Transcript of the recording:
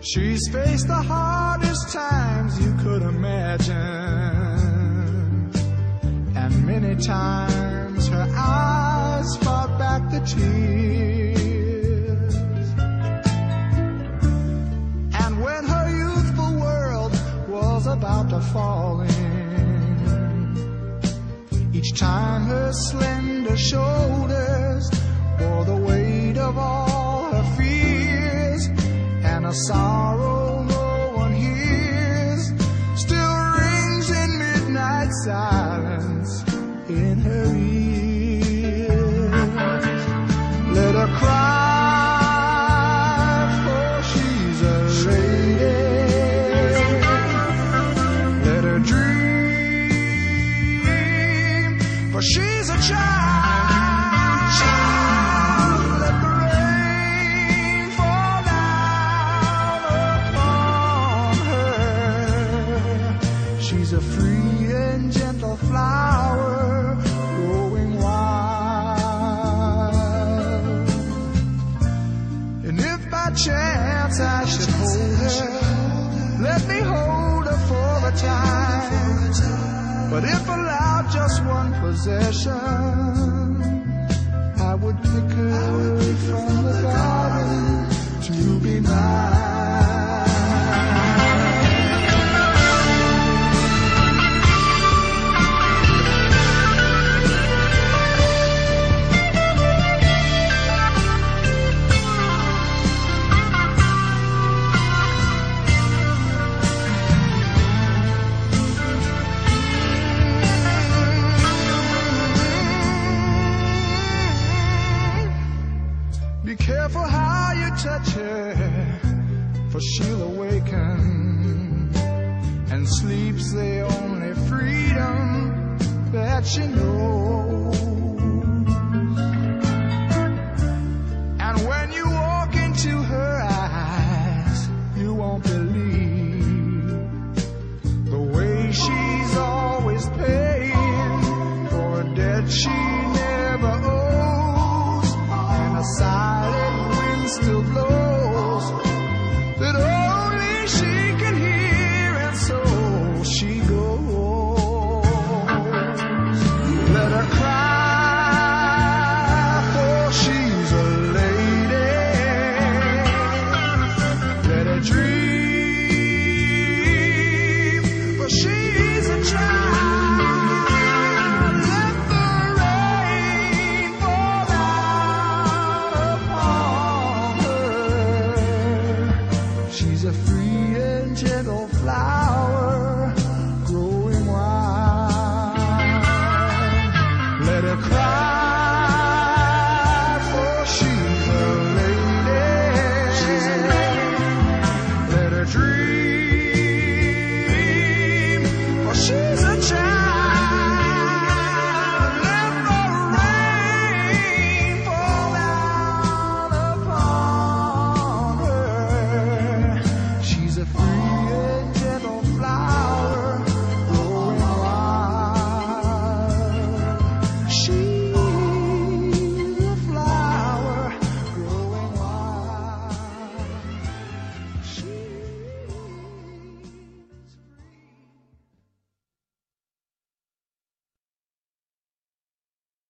She's faced the hardest times you could imagine, and many times her eyes fought back the tears. And when her youthful world was about to fall in, each time her slender shoulders bore the weight of all her fears, and a sorrow no one hears still rings in midnight silence in her ears. Let her cry, for she's a lady. Let her dream, for she's a child. Let the rain fall down upon her. She's a free and gentle flower growing wild. And if by chance I should hold her, let me hold her for the time. But if allowed just one possession, I would pick her from the garden to be mine. Be careful how you touch her, for she'll awaken, and sleep's the only freedom that she knows.